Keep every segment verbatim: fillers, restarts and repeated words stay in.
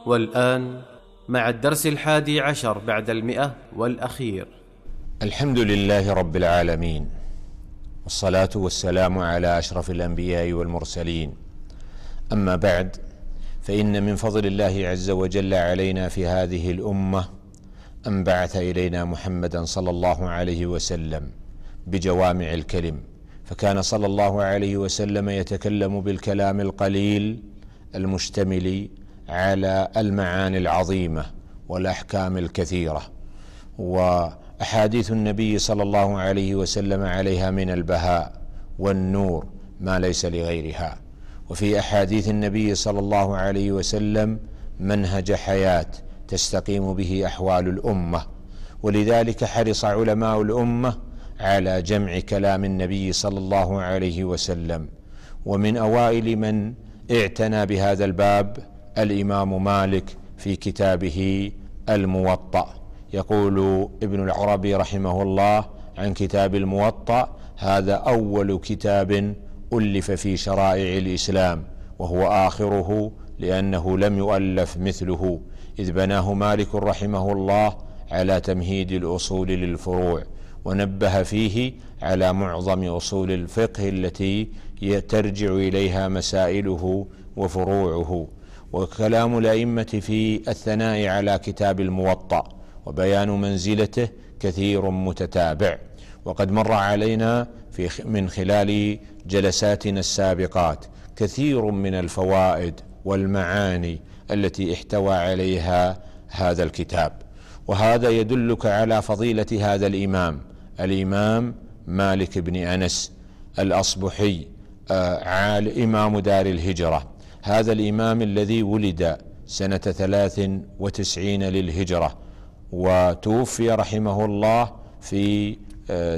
والآن مع الدرس الحادي عشر بعد المئة والأخير. الحمد لله رب العالمين، والصلاة والسلام على أشرف الأنبياء والمرسلين. أما بعد، فإن من فضل الله عز وجل علينا في هذه الأمة أن بعث إلينا محمدا صلى الله عليه وسلم بجوامع الكلم، فكان صلى الله عليه وسلم يتكلم بالكلام القليل المشتمل على المعاني العظيمة والأحكام الكثيرة، وأحاديث النبي صلى الله عليه وسلم عليها من البهاء والنور ما ليس لغيرها. وفي أحاديث النبي صلى الله عليه وسلم منهج حياة تستقيم به أحوال الأمة، ولذلك حرص علماء الأمة على جمع كلام النبي صلى الله عليه وسلم. ومن أوائل من اعتنى بهذا الباب الإمام مالك في كتابه الموطأ. يقول ابن العربي رحمه الله عن كتاب الموطأ: هذا أول كتاب ألف في شرائع الإسلام، وهو آخره، لأنه لم يؤلف مثله، إذ بناه مالك رحمه الله على تمهيد الأصول للفروع، ونبه فيه على معظم أصول الفقه التي ترجع إليها مسائله وفروعه. وكلام الأئمة في الثناء على كتاب الموطأ وبيان منزلته كثير متتابع، وقد مر علينا في من خلال جلساتنا السابقات كثير من الفوائد والمعاني التي احتوى عليها هذا الكتاب. وهذا يدلك على فضيلة هذا الإمام الإمام مالك بن أنس الأصبحي، آه إمام دار الهجرة. هذا الإمام الذي ولد سنة ثلاث وتسعين للهجرة، وتوفي رحمه الله في آه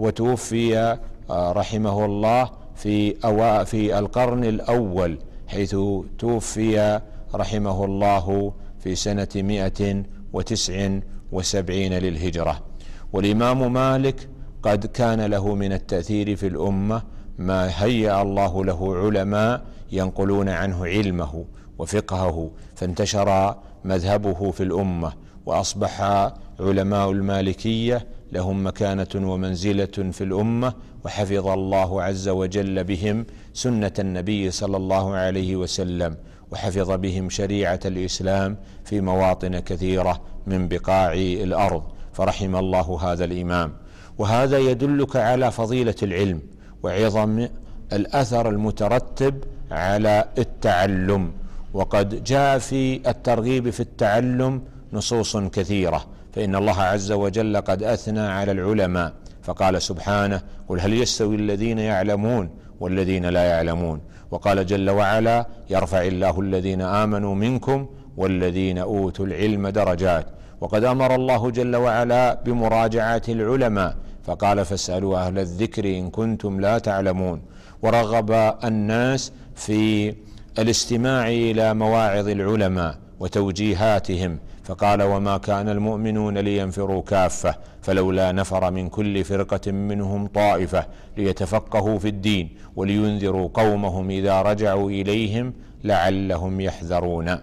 وتوفي آه رحمه الله في أوا في القرن الأول، حيث توفي رحمه الله في سنة مئة وتسع وسبعين للهجرة. والإمام مالك قد كان له من التأثير في الأمة ما هيأ الله له علماء ينقلون عنه علمه وفقهه، فانتشر مذهبه في الأمة، وأصبح علماء المالكية لهم مكانة ومنزلة في الأمة، وحفظ الله عز وجل بهم سنة النبي صلى الله عليه وسلم، وحفظ بهم شريعة الإسلام في مواطن كثيرة من بقاع الأرض، فرحم الله هذا الإمام. وهذا يدلك على فضيلة العلم وعظم الأثر المترتب على التعلم. وقد جاء في الترغيب في التعلم نصوص كثيرة، فإن الله عز وجل قد أثنى على العلماء فقال سبحانه: قل هل يستوي الذين يعلمون والذين لا يعلمون. وقال جل وعلا: يرفع الله الذين آمنوا منكم والذين أوتوا العلم درجات. وقد أمر الله جل وعلا بمراجعة العلماء فقال: فاسألوا أهل الذكر إن كنتم لا تعلمون. ورغب الناس في الاستماع إلى مواعظ العلماء وتوجيهاتهم فقال: وما كان المؤمنون لينفروا كافة فلولا نفر من كل فرقة منهم طائفة ليتفقهوا في الدين ولينذروا قومهم إذا رجعوا إليهم لعلهم يحذرون.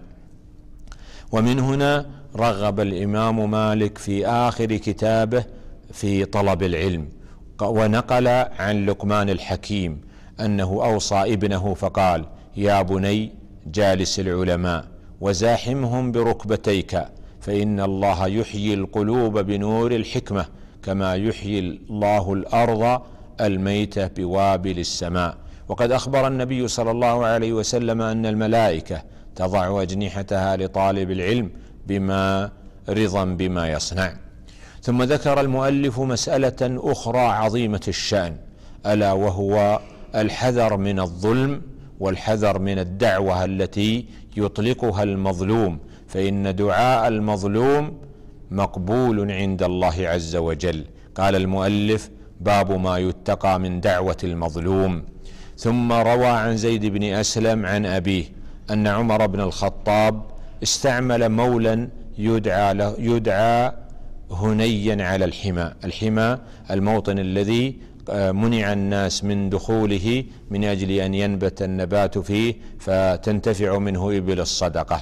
ومن هنا رغب الإمام مالك في آخر كتابه في طلب العلم، ونقل عن لقمان الحكيم أنه أوصى ابنه فقال: يا بني جالس العلماء وزاحمهم بركبتيك، فإن الله يحيي القلوب بنور الحكمة كما يحيي الله الأرض الميتة بوابل السماء. وقد أخبر النبي صلى الله عليه وسلم أن الملائكة تضع أجنحتها لطالب العلم بما رضا بما يصنع. ثم ذكر المؤلف مسألة أخرى عظيمة الشأن، ألا وهو الحذر من الظلم والحذر من الدعوة التي يطلقها المظلوم، فإن دعاء المظلوم مقبول عند الله عز وجل. قال المؤلف: باب ما يتقى من دعوة المظلوم. ثم روى عن زيد بن أسلم عن أبيه أن عمر بن الخطاب استعمل مولا يدعى, له يدعى هنيا على الحمى. الحمى الموطن الذي منع الناس من دخوله من أجل أن ينبت النبات فيه فتنتفع منه إبل الصدقة.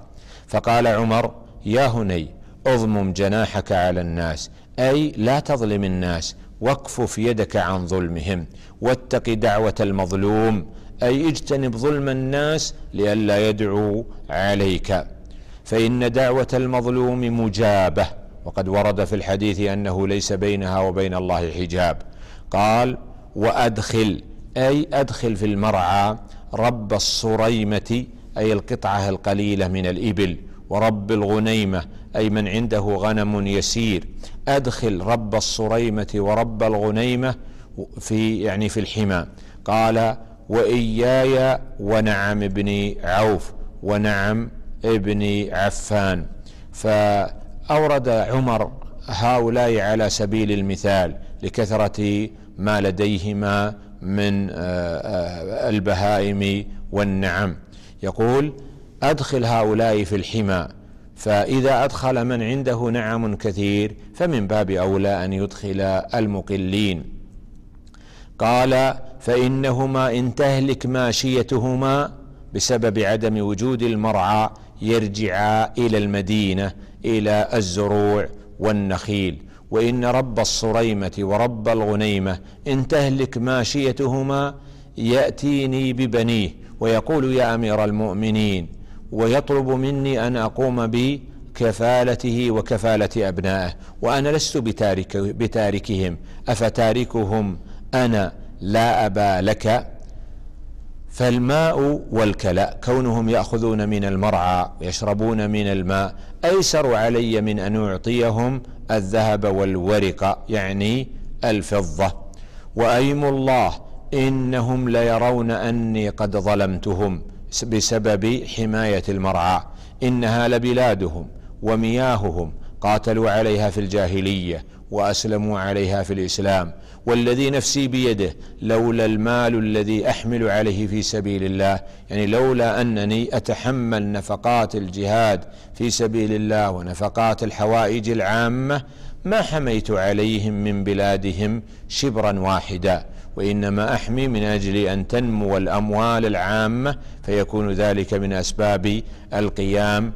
فقال عمر: يا هني اضمم جناحك على الناس، أي لا تظلم الناس، واكفف يدك عن ظلمهم، واتق دعوة المظلوم، أي اجتنب ظلم الناس لئلا يدعوا عليك، فإن دعوة المظلوم مجابة، وقد ورد في الحديث أنه ليس بينها وبين الله حجاب. قال: وأدخل، أي أدخل في المرعى رب الصريمة، أي القطعة القليلة من الإبل، ورب الغنيمة، أي من عنده غنم يسير. أدخل رب الصريمة ورب الغنيمة في يعني في الحمى. قال: وإياي ونعم ابن عوف ونعم ابن عفان. فأورد عمر هؤلاء على سبيل المثال لكثرة ما لديهما من البهائم والنعم. يقول: أدخل هؤلاء في الحمى، فإذا أدخل من عنده نعم كثير فمن باب أولى أن يدخل المقلين. قال: فإنهما إن تهلك ماشيتهما بسبب عدم وجود المرعى يرجعا إلى المدينة إلى الزروع والنخيل، وإن رب الصريمة ورب الغنيمة إن تهلك ماشيتهما يأتيني ببنيه ويقول: يا أمير المؤمنين، ويطلب مني أن أقوم بكفالته وكفالة أبنائه، وأنا لست بتارك بتاركهم، أفتاركهم أنا لا أبا لك؟ فالماء والكلاء، كونهم يأخذون من المرعى ويشربون من الماء، أيسر علي من أن أعطيهم الذهب والورق، يعني الفضة. وأيم الله إنهم ليرون أني قد ظلمتهم بسبب حماية المرعى، إنها لبلادهم ومياههم، قاتلوا عليها في الجاهلية وأسلموا عليها في الإسلام، والذي نفسي بيده لولا المال الذي أحمل عليه في سبيل الله، يعني لولا أنني أتحمل نفقات الجهاد في سبيل الله ونفقات الحوائج العامة ما حميت عليهم من بلادهم شبرا واحدا، وإنما أحمي من أجل أن تنمو الأموال العامة، فيكون ذلك من أسباب القيام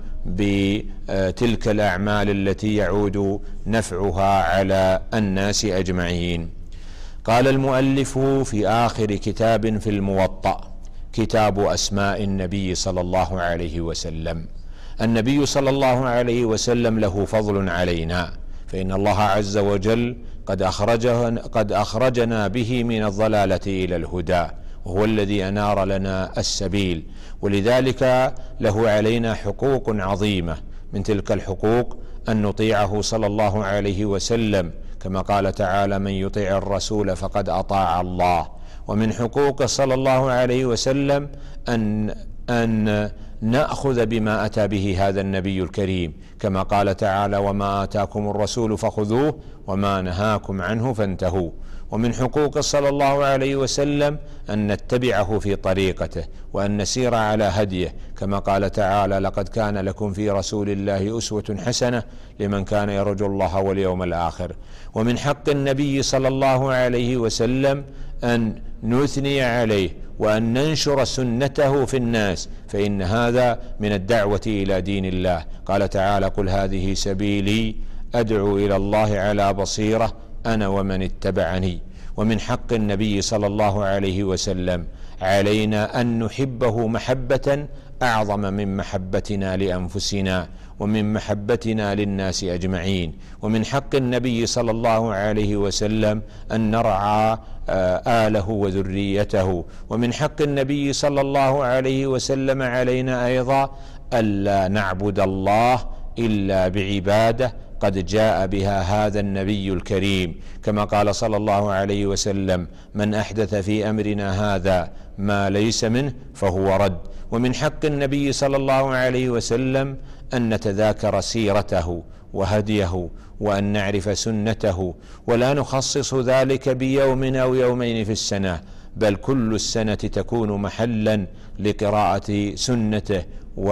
بتلك الأعمال التي يعود نفعها على الناس أجمعين. قال المؤلف في آخر كتاب في الموطأ: كتاب أسماء النبي صلى الله عليه وسلم. النبي صلى الله عليه وسلم له فضل علينا، فإن الله عز وجل قد أخرجه قد أخرجنا به من الضلالة إلى الهدى، وهو الذي أنار لنا السبيل، ولذلك له علينا حقوق عظيمة. من تلك الحقوق أن نطيعه صلى الله عليه وسلم، كما قال تعالى: من يطيع الرسول فقد أطاع الله. ومن حقوق صلى الله عليه وسلم أن أن نأخذ بما أتى به هذا النبي الكريم، كما قال تعالى: وما آتاكم الرسول فخذوه وما نهاكم عنه فانتهوا. ومن حقوق صلى الله عليه وسلم أن نتبعه في طريقته وأن نسير على هديه، كما قال تعالى: لقد كان لكم في رسول الله أسوة حسنة لمن كان يرجو الله واليوم الآخر. ومن حق النبي صلى الله عليه وسلم أن نثني عليه وأن ننشر سنته في الناس، فإن هذا من الدعوة إلى دين الله. قال تعالى: قل هذه سبيلي أدعو إلى الله على بصيرة أنا ومن اتبعني. ومن حق النبي صلى الله عليه وسلم علينا أن نحبه محبة أعظم من محبتنا لأنفسنا ومن محبتنا للناس أجمعين. ومن حق النبي صلى الله عليه وسلم أن نرعى آله وذريته. ومن حق النبي صلى الله عليه وسلم علينا أيضا ألا نعبد الله إلا بعبادة قد جاء بها هذا النبي الكريم، كما قال صلى الله عليه وسلم: من أحدث في أمرنا هذا ما ليس منه فهو رد. ومن حق النبي صلى الله عليه وسلم أن نتذاكر سيرته وهديه وأن نعرف سنته، ولا نخصص ذلك بيوم أو يومين في السنة، بل كل السنة تكون محلا لقراءة سنته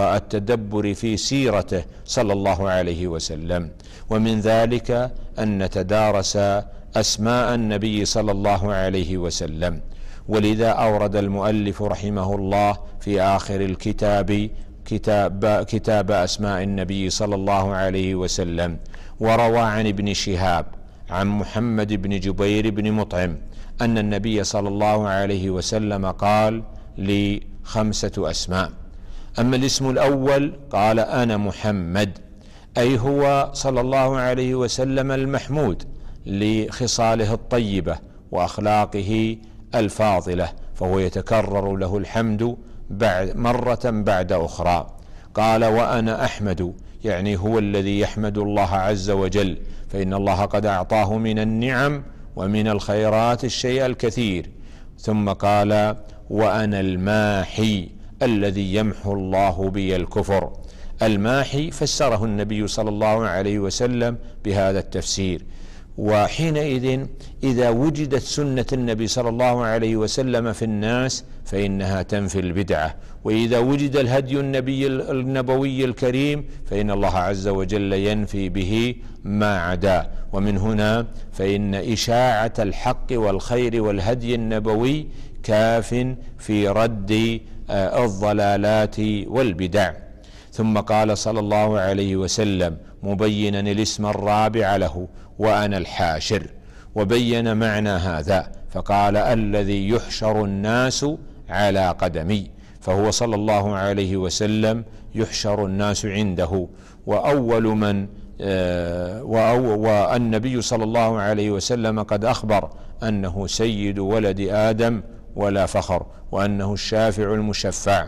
والتدبر في سيرته صلى الله عليه وسلم. ومن ذلك أن نتدارس أسماء النبي صلى الله عليه وسلم. ولذا أورد المؤلف رحمه الله في آخر الكتاب كتاب, كتاب أسماء النبي صلى الله عليه وسلم. وروى عن ابن شهاب عن محمد بن جبير بن مطعم أن النبي صلى الله عليه وسلم قال لي خمسة أسماء. أما الاسم الأول قال أنا محمد، أي هو صلى الله عليه وسلم المحمود لخصاله الطيبة وأخلاقه الفاضلة، فهو يتكرر له الحمد بعد مرة بعد أخرى. قال وأنا أحمد، يعني هو الذي يحمد الله عز وجل، فإن الله قد أعطاه من النعم ومن الخيرات الشيء الكثير. ثم قال وأنا الماحي الذي يمحو الله بي الكفر. الماحي فسره النبي صلى الله عليه وسلم بهذا التفسير. وحينئذ إذا وجدت سنة النبي صلى الله عليه وسلم في الناس فإنها تنفي البدعة، وإذا وجد الهدي النبي النبوي الكريم فإن الله عز وجل ينفي به ما عداه. ومن هنا فإن إشاعة الحق والخير والهدي النبوي كاف في رد الضلالات والبدع. ثم قال صلى الله عليه وسلم مبينا الاسم الرابع له وأنا الحاشر، وبين معنى هذا فقال الذي يحشر الناس على قدمي، فهو صلى الله عليه وسلم يحشر الناس عنده. وأول من والنبي صلى الله عليه وسلم قد أخبر أنه سيد ولد آدم ولا فخر، وأنه الشافع المشفع.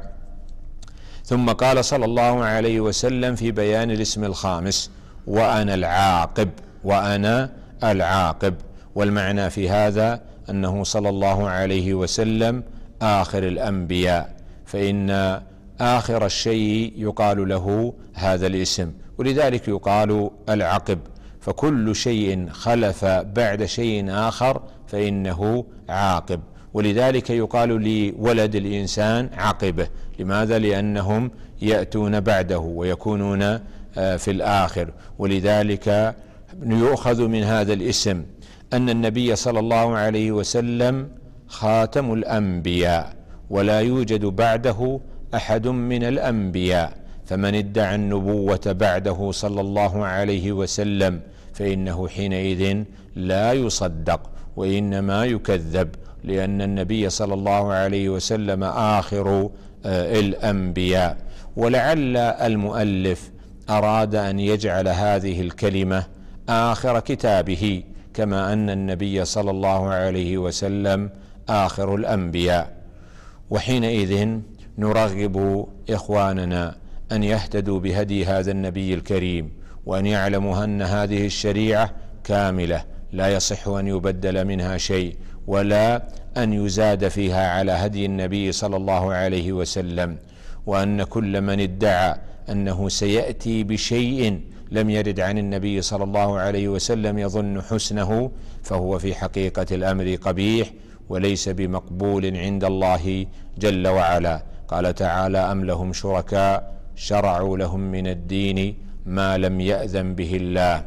ثم قال صلى الله عليه وسلم في بيان الاسم الخامس وأنا العاقب، وأنا العاقب. والمعنى في هذا أنه صلى الله عليه وسلم آخر الأنبياء، فإن آخر الشيء يقال له هذا الاسم، ولذلك يقال العقب. فكل شيء خلف بعد شيء آخر فإنه عاقب، ولذلك يقال لولد الإنسان عقبه. لماذا؟ لأنهم يأتون بعده ويكونون في الآخر. ولذلك يؤخذ من هذا الاسم أن النبي صلى الله عليه وسلم خاتم الأنبياء، ولا يوجد بعده أحد من الأنبياء، فمن ادعى النبوة بعده صلى الله عليه وسلم فإنه حينئذ لا يصدق وإنما يكذب، لأن النبي صلى الله عليه وسلم آخر الأنبياء. ولعل المؤلف أراد أن يجعل هذه الكلمة آخر كتابه، كما أن النبي صلى الله عليه وسلم آخر الأنبياء. وحينئذ نرغب إخواننا أن يهتدوا بهدي هذا النبي الكريم، وأن يعلموا أن هذه الشريعة كاملة لا يصح أن يبدل منها شيء، ولا أن يزاد فيها على هدي النبي صلى الله عليه وسلم. وأن كل من ادعى أنه سيأتي بشيء لم يرد عن النبي صلى الله عليه وسلم يظن حسنه فهو في حقيقة الأمر قبيح وليس بمقبول عند الله جل وعلا. قال تعالى أم لهم شركاء شرعوا لهم من الدين ما لم يأذن به الله.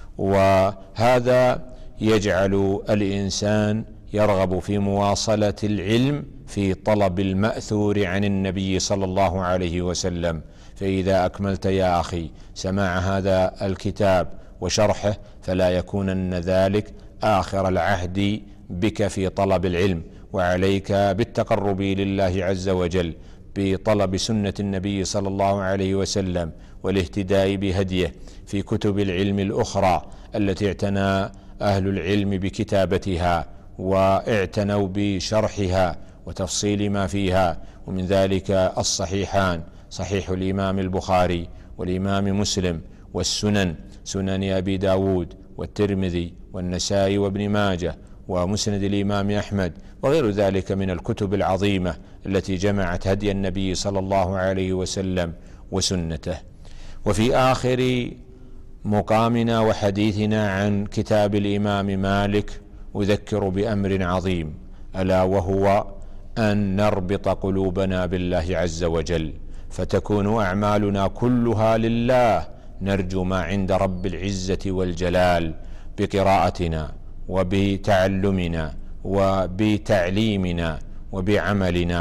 وهذا يجعل الإنسان يرغب في مواصلة العلم في طلب المأثور عن النبي صلى الله عليه وسلم. فإذا أكملت يا أخي سماع هذا الكتاب وشرحه فلا يكونن ذلك آخر العهد بك في طلب العلم، وعليك بالتقرب لله عز وجل بطلب سنة النبي صلى الله عليه وسلم والاهتداء بهديه في كتب العلم الأخرى التي اعتنى أهل العلم بكتابتها واعتنوا بشرحها وتفصيل ما فيها. ومن ذلك الصحيحان، صحيح الإمام البخاري والإمام مسلم، والسنن، سنن أبي داود والترمذي والنسائي وابن ماجه، ومسند الإمام أحمد، وغير ذلك من الكتب العظيمة التي جمعت هدي النبي صلى الله عليه وسلم وسنته. وفي آخر مقامنا وحديثنا عن كتاب الإمام مالك أذكر بأمر عظيم، ألا وهو أن نربط قلوبنا بالله عز وجل، فتكون أعمالنا كلها لله، نرجو ما عند رب العزة والجلال بقراءتنا وبتعلمنا وبتعليمنا وبعملنا.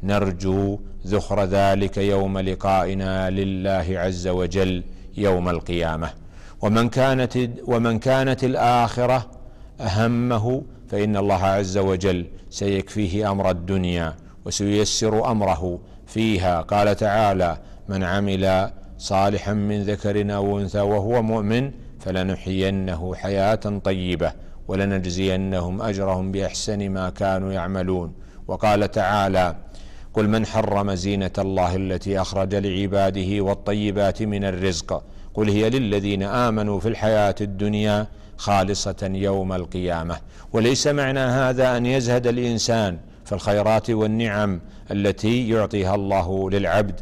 نرجو ذخر ذلك يوم لقائنا لله عز وجل يوم القيامة. ومن كانت ومن كانت الآخرة أهمه فإن الله عز وجل سيكفيه أمر الدنيا وسييسر أمره فيها. قال تعالى: من عمل صالحا من ذكر أو أنثى وهو مؤمن فلنحيينه حياة طيبة ولنجزينهم أجرهم بأحسن ما كانوا يعملون. وقال تعالى: قل من حرم زينة الله التي أخرج لعباده والطيبات من الرزق قل هي للذين آمنوا في الحياة الدنيا خالصة يوم القيامة. وليس معنى هذا أن يزهد الإنسان في الخيرات والنعم التي يعطيها الله للعبد،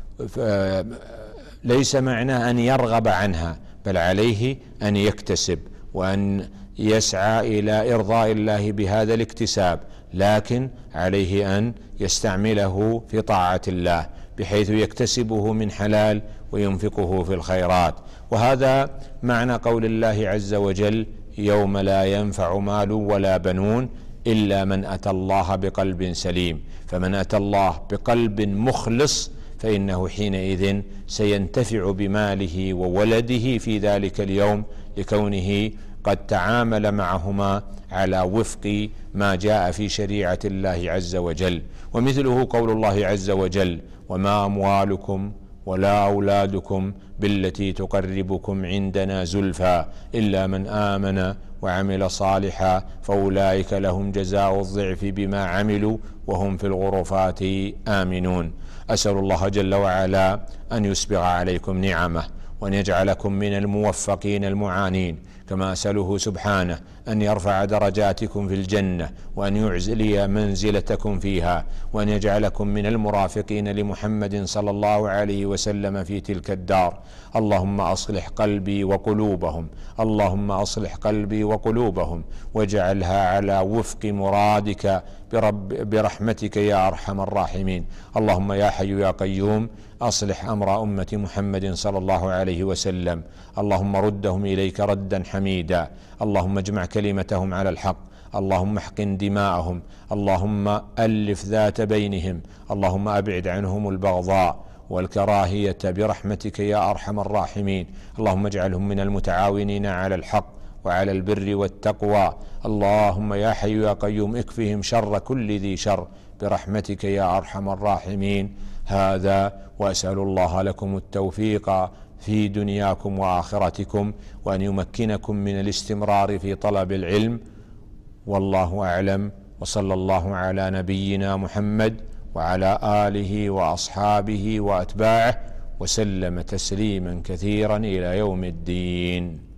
ليس معنى أن يرغب عنها، بل عليه أن يكتسب وأن يسعى إلى إرضاء الله بهذا الاكتساب، لكن عليه أن يستعمله في طاعة الله بحيث يكتسبه من حلال وينفقه في الخيرات. وهذا معنى قول الله عز وجل: يوم لا ينفع مال ولا بنون إلا من أتى الله بقلب سليم. فمن أتى الله بقلب مخلص فإنه حينئذ سينتفع بماله وولده في ذلك اليوم، لكونه قد تعامل معهما على وفق ما جاء في شريعة الله عز وجل. ومثله قول الله عز وجل: وما أموالكم ولا أولادكم بالتي تقربكم عندنا زلفى إلا من آمن وعمل صالحا فأولئك لهم جزاء الضعف بما عملوا وهم في الغرفات آمنون. أسأل الله جل وعلا أن يسبغ عليكم نعمه وأن يجعلكم من الموفقين المعانين، كما أسأله سبحانه أن يرفع درجاتكم في الجنة وأن يعزلي منزلتكم فيها، وأن يجعلكم من المرافقين لمحمد صلى الله عليه وسلم في تلك الدار. اللهم أصلح قلبي وقلوبهم، اللهم أصلح قلبي وقلوبهم واجعلها على وفق مرادك برب برحمتك يا أرحم الراحمين. اللهم يا حي يا قيوم أصلح أمر أمة محمد صلى الله عليه وسلم، اللهم ردهم إليك ردا حميدا، اللهم اجمع كلمتهم على الحق، اللهم احقن دماءهم، اللهم ألف ذات بينهم، اللهم أبعد عنهم البغضاء والكراهية برحمتك يا أرحم الراحمين. اللهم اجعلهم من المتعاونين على الحق وعلى البر والتقوى. اللهم يا حي يا قيوم اكفهم شر كل ذي شر برحمتك يا أرحم الراحمين. هذا وأسأل الله لكم التوفيق في دنياكم وآخرتكم، وأن يمكنكم من الاستمرار في طلب العلم، والله أعلم. وصلى الله على نبينا محمد وعلى آله وأصحابه وأتباعه وسلم تسليما كثيرا إلى يوم الدين.